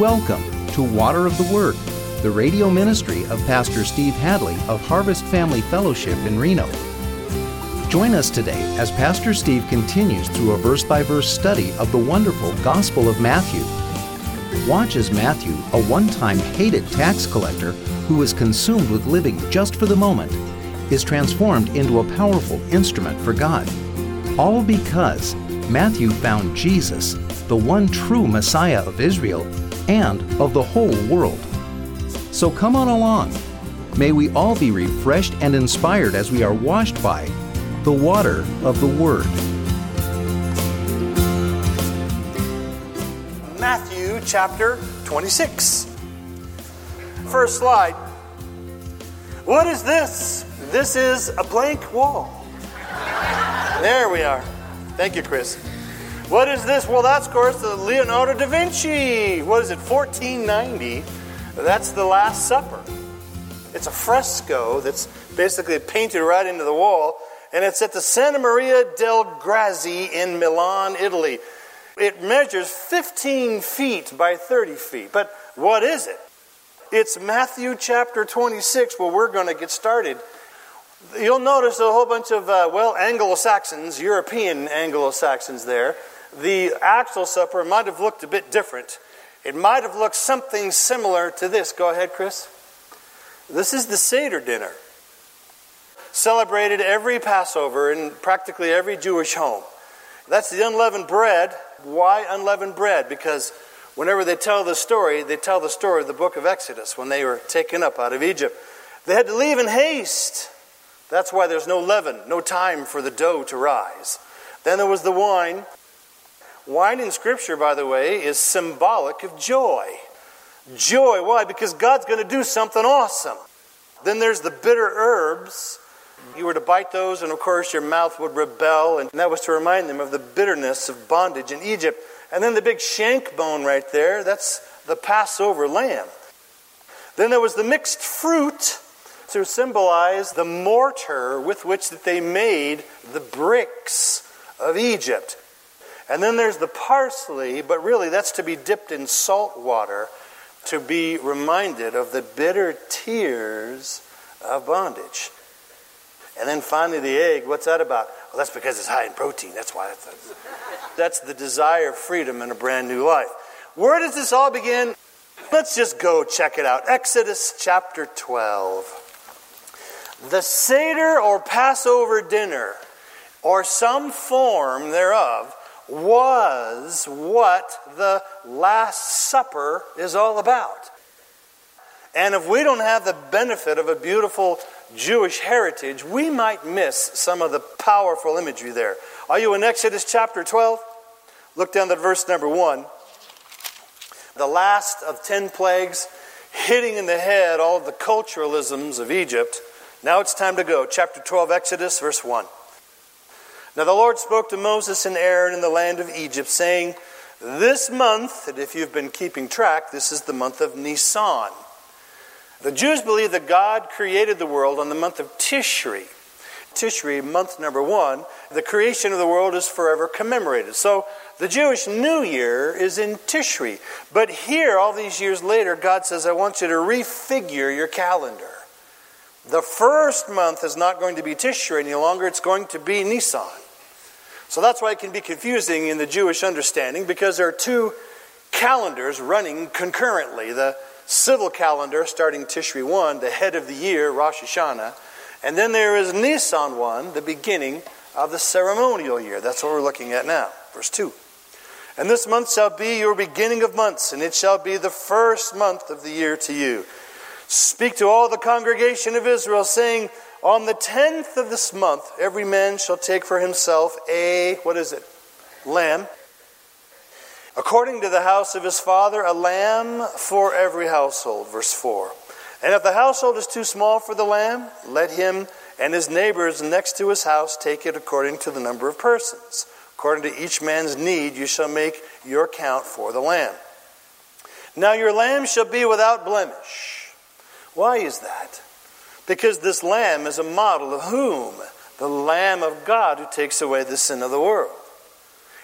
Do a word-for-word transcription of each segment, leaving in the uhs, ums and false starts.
Welcome to Water of the Word, the radio ministry of Pastor Steve Hadley of Harvest Family Fellowship in Reno. Join us today as Pastor Steve continues through a verse-by-verse study of the wonderful Gospel of Matthew. Watch as Matthew, a one-time hated tax collector who was consumed with living just for the moment, is transformed into a powerful instrument for God. All because Matthew found Jesus, the one true Messiah of Israel and of the whole world. So come on along. May we all be refreshed and inspired as we are washed by the water of the Word. Matthew chapter twenty-six. First slide. What is this? This is a blank wall. There we are. Thank you, Chris. What is this? Well, that's, of course, the Leonardo da Vinci. What is it, fourteen ninety? That's the Last Supper. It's a fresco that's basically painted right into the wall, and it's at the Santa Maria del Grazi in Milan, Italy. It measures fifteen feet by thirty feet. But what is it? It's Matthew chapter twenty-six, where we're going to get started. You'll notice a whole bunch of, uh, well, Anglo-Saxons, European Anglo-Saxons there. The actual supper might have looked a bit different. It might have looked something similar to this. Go ahead, Chris. This is the Seder dinner. Celebrated every Passover in practically every Jewish home. That's the unleavened bread. Why unleavened bread? Because whenever they tell the story, they tell the story of the book of Exodus when they were taken up out of Egypt. They had to leave in haste. That's why there's no leaven, no time for the dough to rise. Then there was the wine. Wine in Scripture, by the way, is symbolic of joy. Joy, why? Because God's going to do something awesome. Then there's the bitter herbs. You were to bite those, and of course your mouth would rebel, and that was to remind them of the bitterness of bondage in Egypt. And then the big shank bone right there, that's the Passover lamb. Then there was the mixed fruit to symbolize the mortar with which that they made the bricks of Egypt. And then there's the parsley, but really that's to be dipped in salt water to be reminded of the bitter tears of bondage. And then finally the egg, what's that about? Well, that's because it's high in protein. That's why. That's, that's the desire of freedom and a brand new life. Where does this all begin? Let's just go check it out. Exodus chapter twelve. The Seder or Passover dinner, or some form thereof, was what the Last Supper is all about. And if we don't have the benefit of a beautiful Jewish heritage, we might miss some of the powerful imagery there. Are you in Exodus chapter twelve? Look down at verse number one. The last of ten plagues, hitting in the head all of the culturalisms of Egypt. Now it's time to go. Chapter twelve, Exodus, verse one. Now the Lord spoke to Moses and Aaron in the land of Egypt, saying, this month, and if you've been keeping track, this is the month of Nisan. The Jews believe that God created the world on the month of Tishri. Tishri, month number one, the creation of the world is forever commemorated. So the Jewish New Year is in Tishri. But here, all these years later, God says, I want you to refigure your calendar. The first month is not going to be Tishri any longer, it's going to be Nisan. So that's why it can be confusing in the Jewish understanding, because there are two calendars running concurrently. The civil calendar starting Tishri one, the head of the year, Rosh Hashanah. And then there is Nisan one, the beginning of the ceremonial year. That's what we're looking at now. Verse two. And this month shall be your beginning of months, and it shall be the first month of the year to you. Speak to all the congregation of Israel, saying, on the tenth of this month, every man shall take for himself a, what is it? Lamb. According to the house of his father, a lamb for every household. Verse four. And if the household is too small for the lamb, let him and his neighbors next to his house take it according to the number of persons. According to each man's need, you shall make your count for the lamb. Now your lamb shall be without blemish. Why is that? Because this lamb is a model of whom? The Lamb of God who takes away the sin of the world.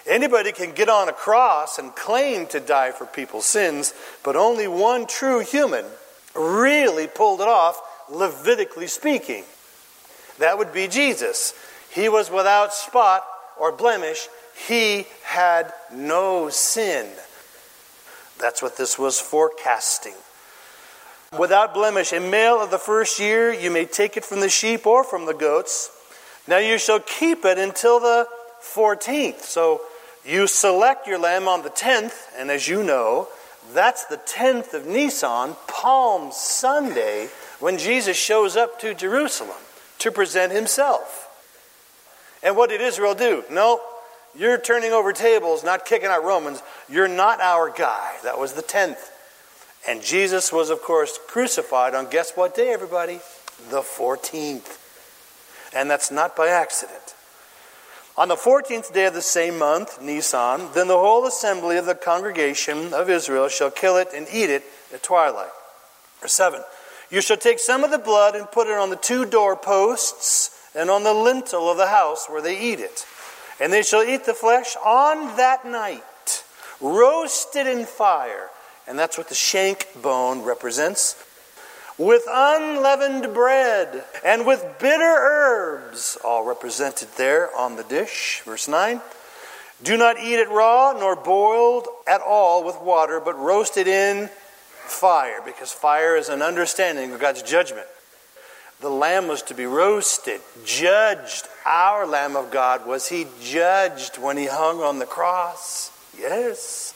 Anybody can get on a cross and claim to die for people's sins, but only one true human really pulled it off, Levitically speaking. That would be Jesus. He was without spot or blemish. He had no sin. That's what this was forecasting. Without blemish, a male of the first year, you may take it from the sheep or from the goats. Now you shall keep it until the fourteenth. So you select your lamb on the tenth, and as you know, that's the tenth of Nisan, Palm Sunday, when Jesus shows up to Jerusalem to present himself. And what did Israel do? No, you're turning over tables, not kicking out Romans. You're not our guy. That was the tenth. And Jesus was, of course, crucified on guess what day, everybody? The fourteenth. And that's not by accident. On the fourteenth day of the same month, Nisan, then the whole assembly of the congregation of Israel shall kill it and eat it at twilight. Verse seven. You shall take some of the blood and put it on the two doorposts and on the lintel of the house where they eat it. And they shall eat the flesh on that night, roasted in fire. And that's what the shank bone represents. With unleavened bread and with bitter herbs, all represented there on the dish. Verse nine. Do not eat it raw nor boiled at all with water, but roast it in fire, because fire is an understanding of God's judgment. The lamb was to be roasted, judged. Our Lamb of God, was he judged when he hung on the cross? Yes.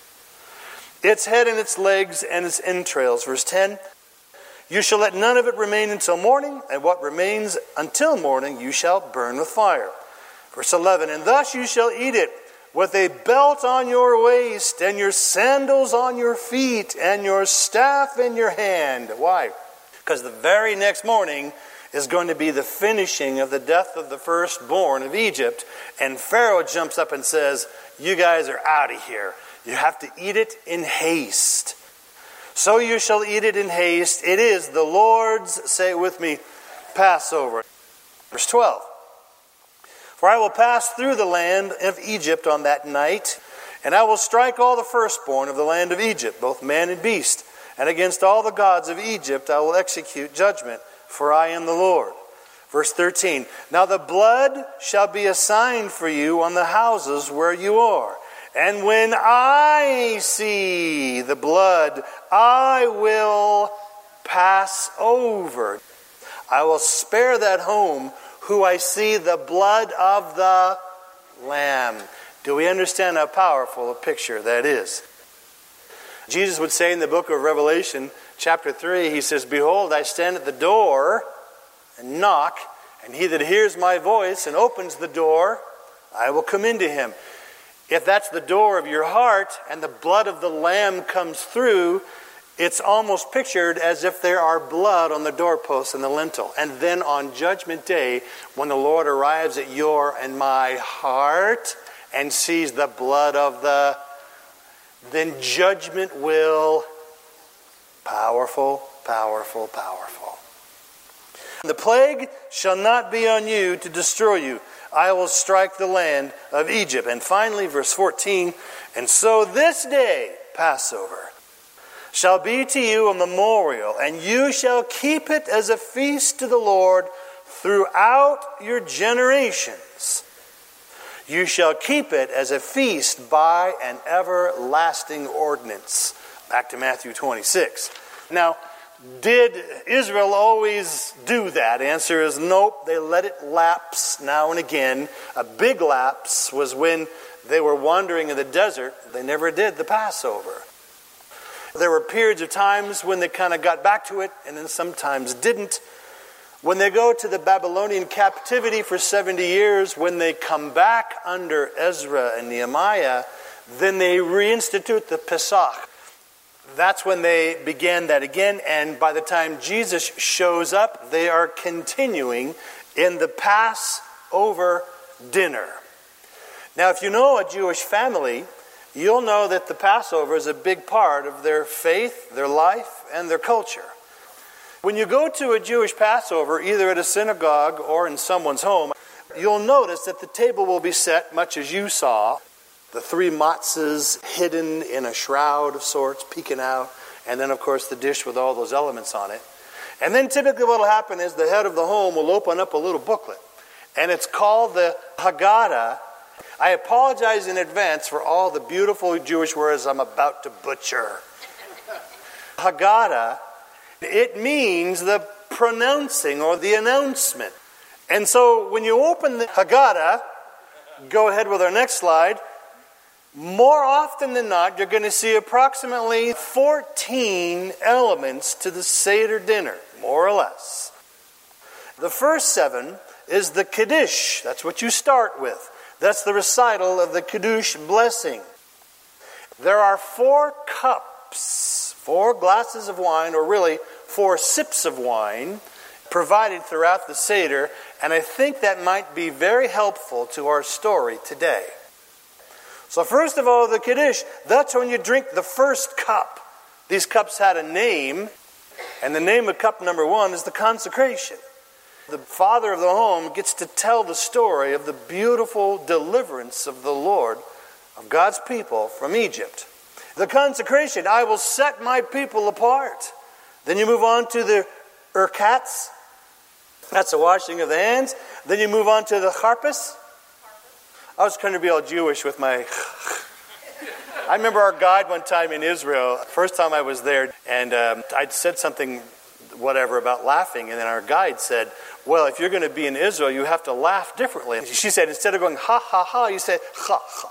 Its head and its legs and its entrails. Verse ten. You shall let none of it remain until morning, and what remains until morning you shall burn with fire. Verse eleven. And thus you shall eat it, with a belt on your waist, and your sandals on your feet, and your staff in your hand. Why? Because the very next morning is going to be the finishing of the death of the firstborn of Egypt. And Pharaoh jumps up and says, you guys are out of here. You have to eat it in haste. So you shall eat it in haste. It is the Lord's, say it with me, Passover. Verse twelve. For I will pass through the land of Egypt on that night, and I will strike all the firstborn of the land of Egypt, both man and beast. And against all the gods of Egypt I will execute judgment, for I am the Lord. Verse thirteen. Now the blood shall be a sign for you on the houses where you are. And when I see the blood, I will pass over. I will spare that home who I see the blood of the Lamb. Do we understand how powerful a picture that is? Jesus would say in the book of Revelation, chapter three, he says, behold, I stand at the door and knock, and he that hears my voice and opens the door, I will come into him. If that's the door of your heart and the blood of the Lamb comes through, it's almost pictured as if there are blood on the doorpost and the lintel. And then on Judgment Day, when the Lord arrives at your and my heart and sees the blood of the, then judgment will, powerful, powerful, powerful. The plague shall not be on you to destroy you. I will strike the land of Egypt. And finally, verse fourteen, and so this day, Passover, shall be to you a memorial, and you shall keep it as a feast to the Lord throughout your generations. You shall keep it as a feast by an everlasting ordinance. Back to Matthew twenty-six. Now, did Israel always do that? Answer is nope. They let it lapse now and again. A big lapse was when they were wandering in the desert. They never did the Passover. There were periods of times when they kind of got back to it, and then sometimes didn't. When they go to the Babylonian captivity for seventy years, when they come back under Ezra and Nehemiah, then they reinstitute the Pesach. That's when they began that again, and by the time Jesus shows up, they are continuing in the Passover dinner. Now, if you know a Jewish family, you'll know that the Passover is a big part of their faith, their life, and their culture. When you go to a Jewish Passover, either at a synagogue or in someone's home, you'll notice that the table will be set much as you saw. the three matzahs hidden in a shroud of sorts, peeking out, and then, of course, the dish with all those elements on it. And then typically what will happen is the head of the home will open up a little booklet, and it's called the Haggadah. I apologize in advance for all the beautiful Jewish words I'm about to butcher. Haggadah, it means the pronouncing or the announcement. And so when you open the Haggadah, go ahead with our next slide, more often than not, you're going to see approximately fourteen elements to the Seder dinner, more or less. The first seven is the Kiddush. That's what you start with. That's the recital of the Kiddush blessing. There are four cups, four glasses of wine, or really four sips of wine, provided throughout the Seder, and I think that might be very helpful to our story today. So first of all, the Kiddush, that's when you drink the first cup. These cups had a name, and the name of cup number one is the consecration. The father of the home gets to tell the story of the beautiful deliverance of the Lord, of God's people from Egypt. The consecration, I will set my people apart. Then you move on to the Urkats. That's the washing of the hands. Then you move on to the Charpus. I was trying to be all Jewish with my... I remember our guide one time in Israel, first time I was there, and um, I'd said something, whatever, about laughing, and then our guide said, well, if you're going to be in Israel, you have to laugh differently. And she said, instead of going ha, ha, ha, you say ha, ha,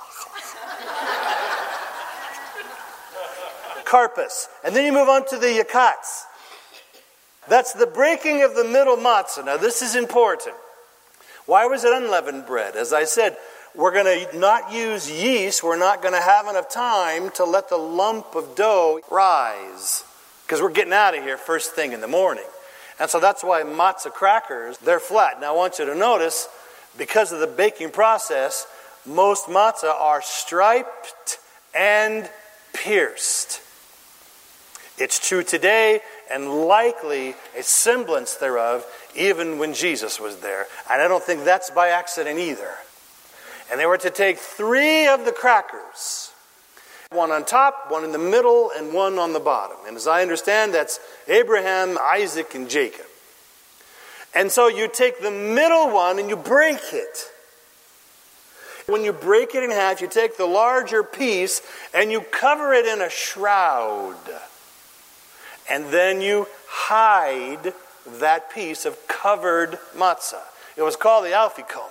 ha. Karpas. And then you move on to the Yakats. That's the breaking of the middle matzah. Now, this is important. Why was it unleavened bread? As I said, we're going to not use yeast. We're not going to have enough time to let the lump of dough rise, because we're getting out of here first thing in the morning. And so that's why matzah crackers, they're flat. Now I want you to notice, because of the baking process, most matzah are striped and pierced. It's true today, and likely a semblance thereof, even when Jesus was there. And I don't think that's by accident either. And they were to take three of the crackers, one on top, one in the middle, and one on the bottom. And as I understand, that's Abraham, Isaac, and Jacob. And so you take the middle one and you break it. When you break it in half, you take the larger piece and you cover it in a shroud. And then you hide that piece of covered matzah. It was called the afikomen.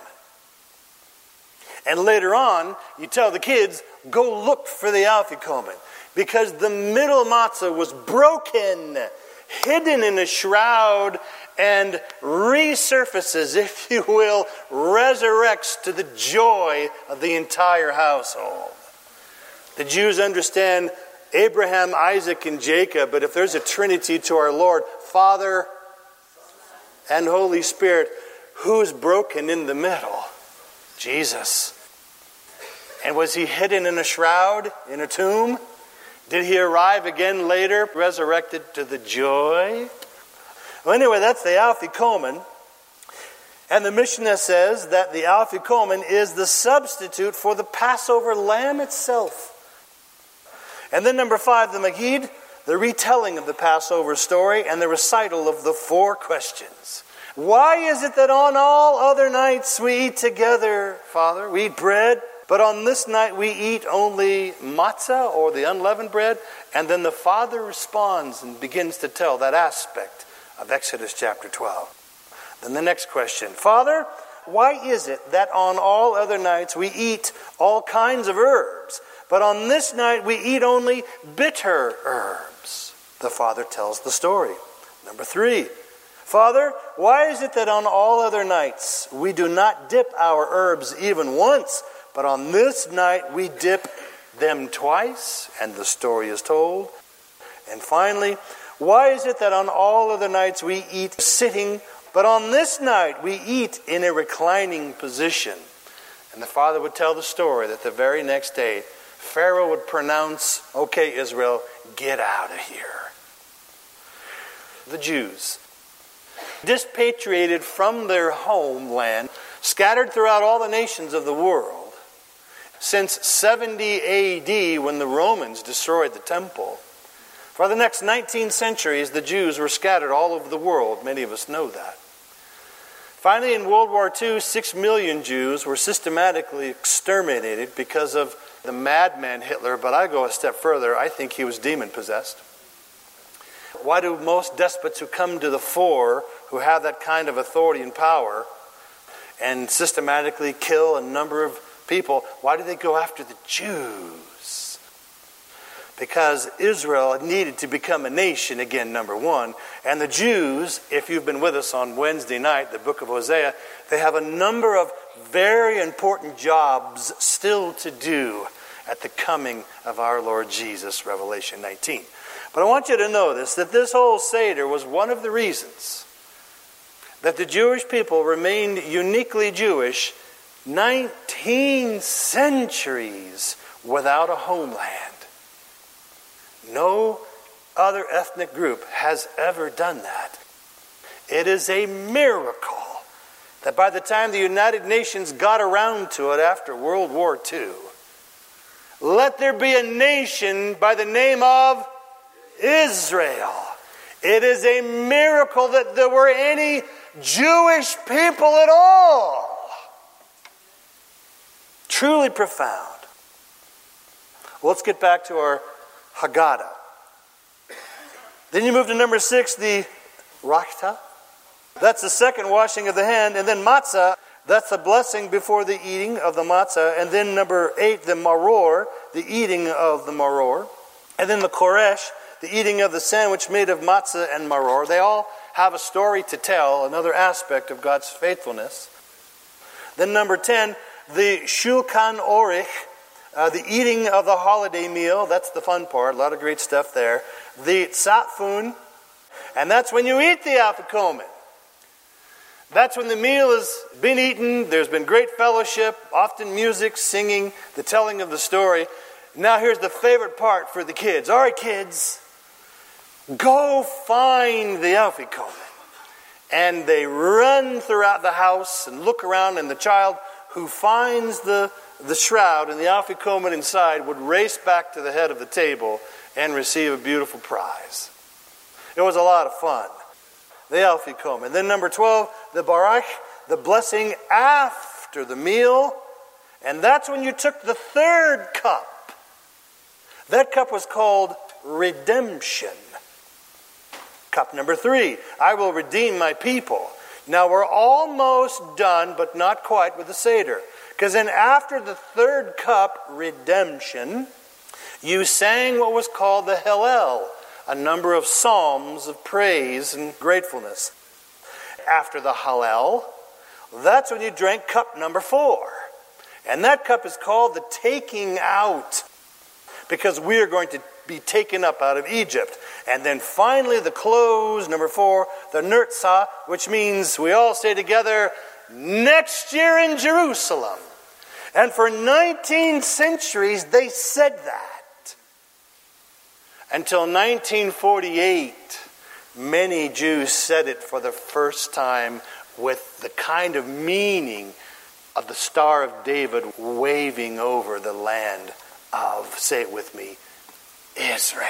And later on, you tell the kids, go look for the afikomen, because the middle matzah was broken, hidden in a shroud, and resurfaces, if you will, resurrects to the joy of the entire household. The Jews understand Abraham, Isaac, and Jacob, but if there's a trinity to our Lord, Father and Holy Spirit, who's broken in the middle? Jesus. And was he hidden in a shroud, in a tomb? Did he arrive again later, resurrected to the joy? Well, anyway, that's the afikomen. And the Mishnah says that the afikomen is the substitute for the Passover lamb itself. And then number five, the Magid, the retelling of the Passover story and the recital of the four questions. Why is it that on all other nights we eat together, Father? We eat bread, but on this night we eat only matzah, or the unleavened bread. And then the Father responds and begins to tell that aspect of Exodus chapter twelve. Then the next question, Father, why is it that on all other nights we eat all kinds of herbs, but on this night we eat only bitter herbs? The Father tells the story. Number three, Father, why is it that on all other nights we do not dip our herbs even once, but on this night we dip them twice? And the story is told. And finally, why is it that on all other nights we eat sitting, but on this night we eat in a reclining position? And the Father would tell the story that the very next day, Pharaoh would pronounce, okay, Israel, get out of here. The Jews, dispatriated from their homeland, scattered throughout all the nations of the world, since seventy A D when the Romans destroyed the temple. For the next nineteen centuries, the Jews were scattered all over the world. Many of us know that. Finally, in World War Two, six million Jews were systematically exterminated because of the madman Hitler, but I go a step further. I think he was demon-possessed. Why do most despots who come to the fore, who have that kind of authority and power, and systematically kill a number of people, why do they go after the Jews? Because Israel needed to become a nation again, number one. And the Jews, if you've been with us on Wednesday night, the book of Hosea, they have a number of very important jobs still to do at the coming of our Lord Jesus, Revelation nineteen. But I want you to know this, that this whole Seder was one of the reasons that the Jewish people remained uniquely Jewish nineteen centuries without a homeland. No other ethnic group has ever done that. It is a miracle that by the time the United Nations got around to it after World War Two, let there be a nation by the name of Israel. It is a miracle that there were any Jewish people at all. Truly profound. Well, let's get back to our Haggadah. Then you move to number six, the Raktah. That's the second washing of the hand. And then Matzah, that's the blessing before the eating of the matzah. And then number eight, the Maror, the eating of the Maror. And then the Koresh, the eating of the sandwich made of matzah and maror. They all have a story to tell, another aspect of God's faithfulness. Then number ten, the Shulchan Aruch, uh, the eating of the holiday meal. That's the fun part, a lot of great stuff there. The Tzafun, and that's when you eat the Afikomen. That's when the meal has been eaten, there's been great fellowship, often music, singing, the telling of the story. Now here's the favorite part for the kids. All right, kids, go find the Afikomen. And they run throughout the house and look around, and the child who finds the, the shroud and the Afikomen inside would race back to the head of the table and receive a beautiful prize. It was a lot of fun. The Afikomen. Then number twelve, the Barach, the blessing after the meal. And that's when you took the third cup. That cup was called redemption. Cup number three, I will redeem my people. Now we're almost done, but not quite with the Seder. Because then after the third cup, redemption, you sang what was called the Hallel, a number of psalms of praise and gratefulness. After the Hallel, that's when you drank cup number four. And that cup is called the taking out, because we are going to be taken up out of Egypt. And then finally the close, number four, the Nirtzah, which means we all say together, next year in Jerusalem. And for nineteen centuries they said that. Until nineteen forty-eight, many Jews said it for the first time with the kind of meaning of the Star of David waving over the land of, say it with me, Israel.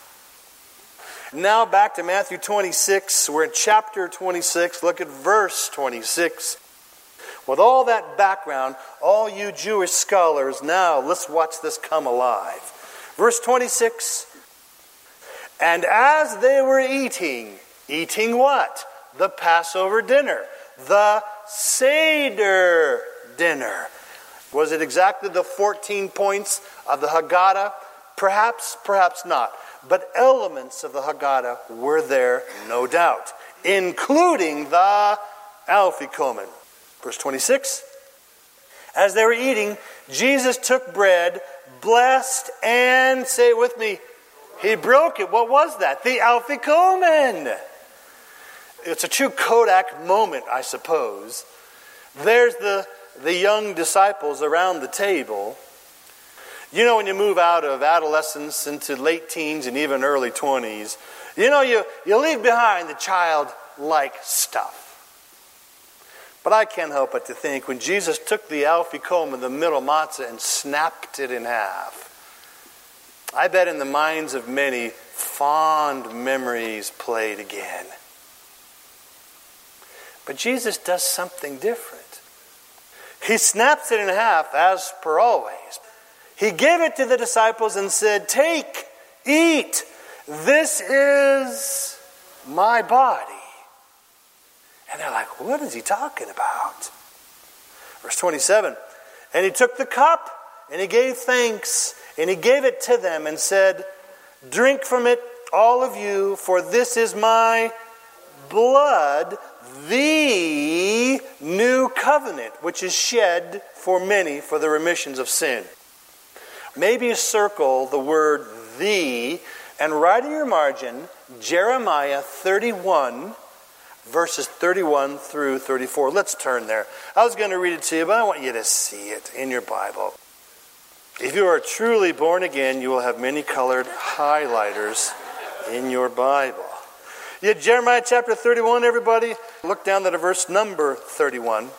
Now back to Matthew twenty-six. We're in chapter twenty-six. Look at verse twenty-six. With all that background, all you Jewish scholars, now let's watch this come alive. Verse twenty-six. And as they were eating, eating what? The Passover dinner. The Seder dinner. Was it exactly the fourteen points of the Haggadah? Perhaps, perhaps not. But elements of the Haggadah were there, no doubt, including the Afikomen. Verse twenty-six. As they were eating, Jesus took bread, blessed, and, say it with me, he broke it. What was that? The Afikomen. It's a true Kodak moment, I suppose. There's the, the young disciples around the table. You know, when you move out of adolescence into late teens and even early twenties, you know, you, you leave behind the childlike stuff. But I can't help but to think when Jesus took the afikomen, the middle matzah, and snapped it in half, I bet in the minds of many, fond memories played again. But Jesus does something different. He snaps it in half, as per always. He gave it to the disciples and said, "Take, eat. This is my body." And they're like, what is he talking about? Verse twenty-seven, and he took the cup and he gave thanks and he gave it to them and said, "Drink from it, all of you, for this is my blood, the new covenant, which is shed for many for the remissions of sin." Maybe circle the word "the" and write in your margin Jeremiah thirty-one, verses thirty-one through thirty-four. Let's turn there. I was going to read it to you, but I want you to see it in your Bible. If you are truly born again, you will have many colored highlighters in your Bible. Yeah, Jeremiah chapter thirty-one, everybody. Look down at verse number thirty-one.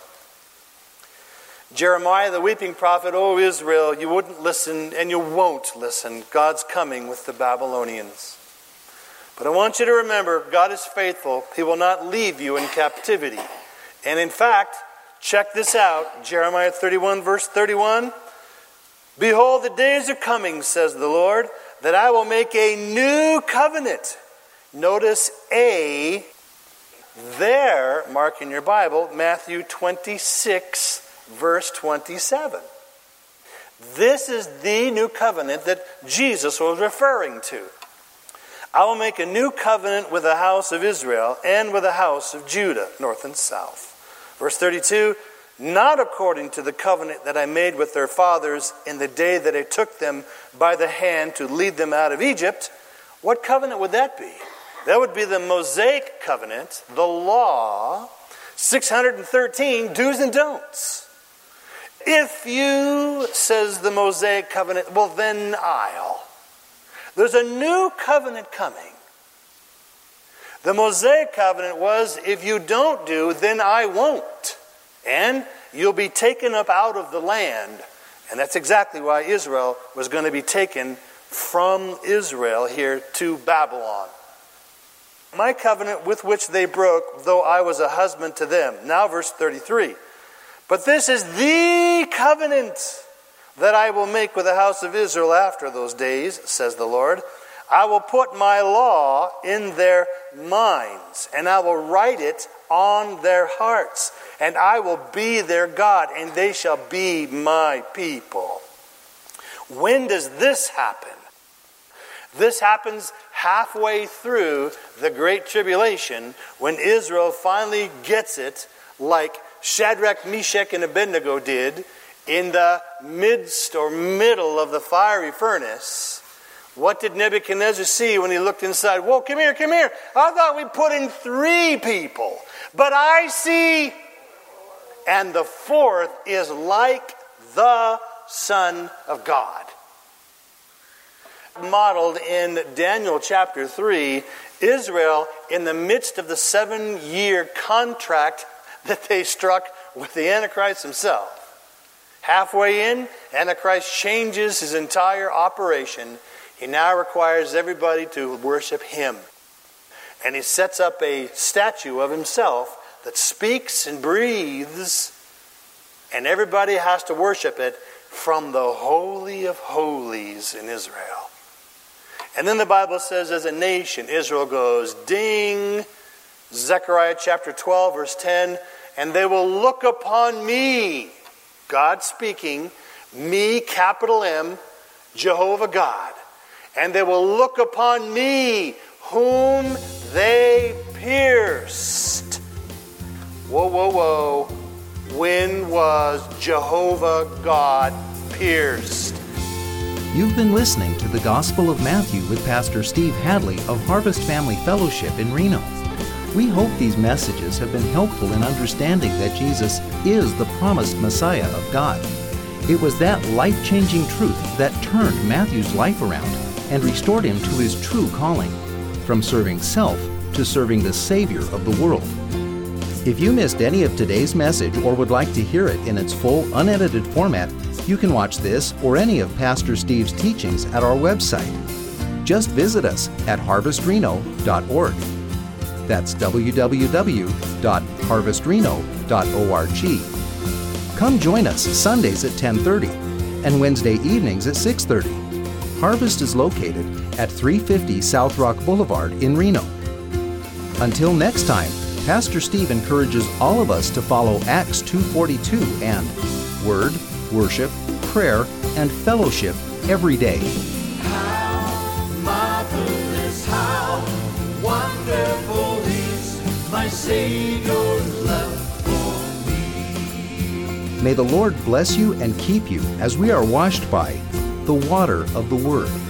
Jeremiah, the weeping prophet, "O Israel, you wouldn't listen and you won't listen. God's coming with the Babylonians. But I want you to remember, God is faithful. He will not leave you in captivity." And in fact, check this out. Jeremiah thirty-one, verse thirty-one. "Behold, the days are coming, says the Lord, that I will make a new covenant." Notice a there, mark in your Bible, Matthew twenty-six, verse twenty-seven. This is the new covenant that Jesus was referring to. "I will make a new covenant with the house of Israel and with the house of Judah," north and south. Verse thirty-two, "Not according to the covenant that I made with their fathers in the day that I took them by the hand to lead them out of Egypt." What covenant would that be? That would be the Mosaic covenant, the law, six hundred thirteen do's and don'ts. "If you," says the Mosaic covenant, "well then I'll." There's a new covenant coming. The Mosaic covenant was, if you don't do, then I won't. And you'll be taken up out of the land. And that's exactly why Israel was going to be taken from Israel here to Babylon. "My covenant with which they broke, though I was a husband to them." Now verse thirty-three. "But this is the covenant that I will make with the house of Israel after those days, says the Lord. I will put my law in their minds, and I will write it on their hearts, and I will be their God, and they shall be my people." When does this happen? This happens halfway through the Great Tribulation, when Israel finally gets it, like Shadrach, Meshach, and Abednego did, in the midst or middle of the fiery furnace. What did Nebuchadnezzar see when he looked inside? "Whoa, come here, come here. I thought we put in three people, but I see..." And the fourth is like the Son of God. Modeled in Daniel chapter three, Israel, in the midst of the seven-year contract that they struck with the Antichrist himself. Halfway in, Antichrist changes his entire operation. He now requires everybody to worship him. And he sets up a statue of himself that speaks and breathes, and everybody has to worship it from the Holy of Holies in Israel. And then the Bible says, as a nation, Israel goes, ding, Zechariah chapter twelve, verse ten, "And they will look upon me," God speaking, me, capital M, Jehovah God. "And they will look upon me, whom they pierced." Whoa, whoa, whoa. When was Jehovah God pierced? You've been listening to the Gospel of Matthew with Pastor Steve Hadley of Harvest Family Fellowship in Reno. We hope these messages have been helpful in understanding that Jesus is the promised Messiah of God. It was that life-changing truth that turned Matthew's life around and restored him to his true calling, from serving self to serving the Savior of the world. If you missed any of today's message or would like to hear it in its full, unedited format, you can watch this or any of Pastor Steve's teachings at our website. Just visit us at harvest reno dot org. That's w w w dot harvest reno dot org. Come join us Sundays at ten thirty and Wednesday evenings at six thirty. Harvest is located at three fifty South Rock Boulevard in Reno. Until next time, Pastor Steve encourages all of us to follow Acts two forty-two and Word, Worship, Prayer, and Fellowship every day. How marvelous, how wonderful is my Savior's love for me. May the Lord bless you and keep you as we are washed by the water of the Word.